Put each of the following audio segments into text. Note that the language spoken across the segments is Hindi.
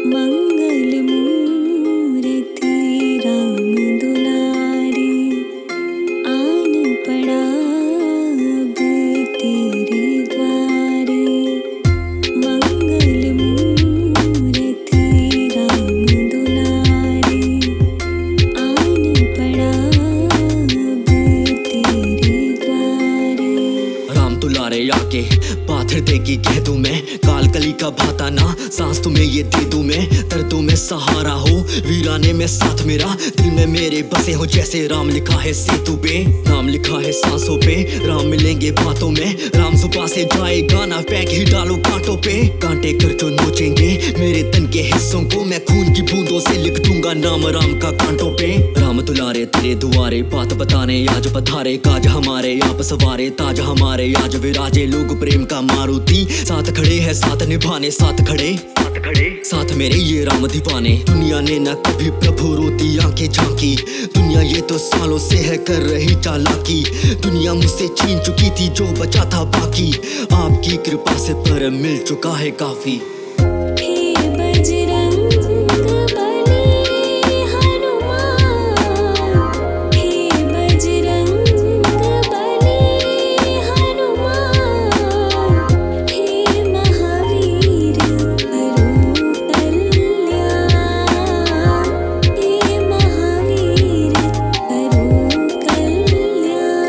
मंगल मूर्ति राम दुलारे, आन पड़ा अब तेरे द्वारे। मंगल मूर्ति राम दुलारे, आन पड़ा अब तेरे द्वारे। राम दुलारे आके पाथर दे की कह दूं मैं, काल कली का भाता ना सांस तुम्हें ये दे दूं मैं। दर्दों में सहारा हो, वीराने में साथ मेरा, दिल में मेरे बसे हो जैसे राम लिखा है सेतु पे। नाम लिखा है सांसों पे, राम मिलेंगे बातों में। राम जुबां से जाएगा ना, फेंक ही डालो कांटों पे। कांटे कर जो नोचेंगे मेरे तन के हिस्सों को, मैं खून की बूंदों से लिख दूंगा नाम राम का कांटों पे। राम दुलारे तेरे दुआरे, बात बताने आज पधारे। काज हमारे आप सवारे, ताज हमारे आज विराजे। लोग प्रेम का मारुति साथ खड़े हैं, साथ निभाने साथ खड़े साथ मेरे ये राम दीवाने। दुनिया ने ना कभी प्रभु रोती आंखें झांकी, दुनिया ये तो सालों से है कर रही चालाकी। दुनिया मुझसे छीन चुकी थी जो बचा था बाकी, आपकी कृपा से पर मिल चुका है काफी। हे बजरंग बली हनुमान, हे बजरंग बली हनुमान, हे महावीर करो कल्याण, हे महावीर करो कल्याण।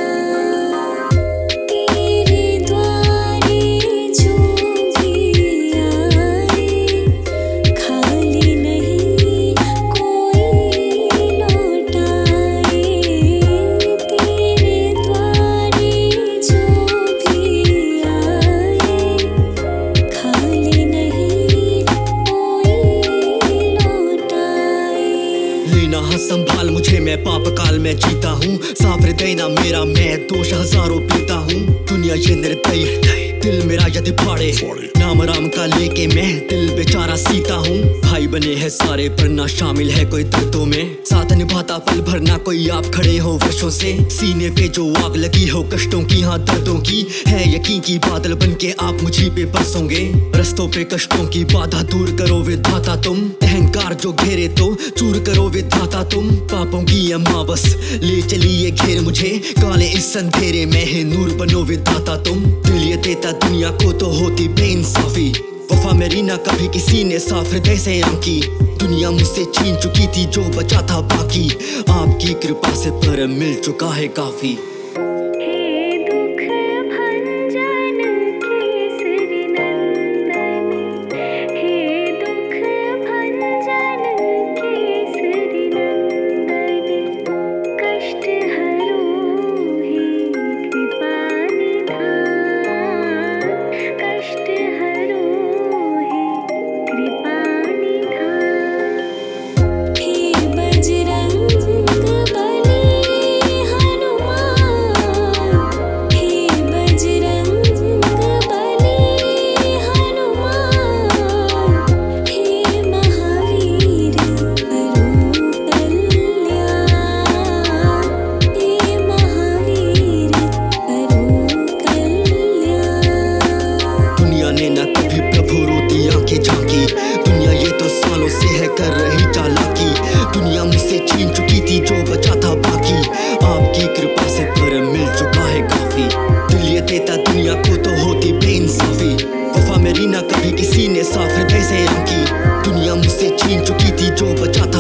तेरे द्वारे जो भी आए, खाली नहीं कोई लौटाए। तेरे द्वारे जो भी आए, खाली नहीं कोई लौटाए। लेना हा संभाल मुझे, मैं पाप काल में जीता हूँ। साफ हृदय ना मेरा, मैं दोष हजारों पीता हूँ। दुनिया ये निर्दयी दिल मेरा यदि फाड़े, नाम राम का लेके मैं दिल बेचारा सीता हूँ। भाई बने हैं सारे पर ना शामिल है कोई दर्दों में, साथ निभाता पल भर ना कोई आप खड़े हो वर्षों से। सीने पे जो आग लगी हो कष्टों की, हाँ दर्दों की, है यकीन की बादल बन के आप मुझी पे बरसोंगे। रस्तों पे कष्टों की बाधा दूर करो विधाता तुम, अहंकार जो घेरे तो चूर करो विधाता तुम। पापों की अमावस ले चलिए घेर मुझे, काले इस अंधेरे में है नूर बनो विधाता तुम। दिल ये देता दुनिया को तो होती बेइंसाफी, वफा मेरी ना कभी किसी ने साफ हृदय से आंकी। दुनिया मुझसे छीन चुकी थी जो बचा था बाकी, आपकी कृपा से पर मिल चुका है काफी। हे दुख भंजन केसरी नंदन, हे दुख भंजन केसरी नंदन, कष्ट हरो हे कृपा निधान, कष्ट हरो हे कृपा निधान। हे बजरंग बली हनुमान, हे बजरंग बली हनुमान, हे महावीर करो कल्याण, हे महावीर करो कल्याण। दुनिया ने ना कभी प्रभु रोती आंखें झांकी, दुनिया ये तो सालों से है कर रही चालाकी। दुनिया मुझसे छीन चुकी थी जो बचा था बाकी, आपकी कृपा से पर मिल चुका है काफी। दिल ये देता दुनिया को तो होती बेइंसाफी, वफा मेरी ना कभी किसी ने साफ हृदय से आंकी। दुनिया मुझसे छीन चुकी थी जो बचा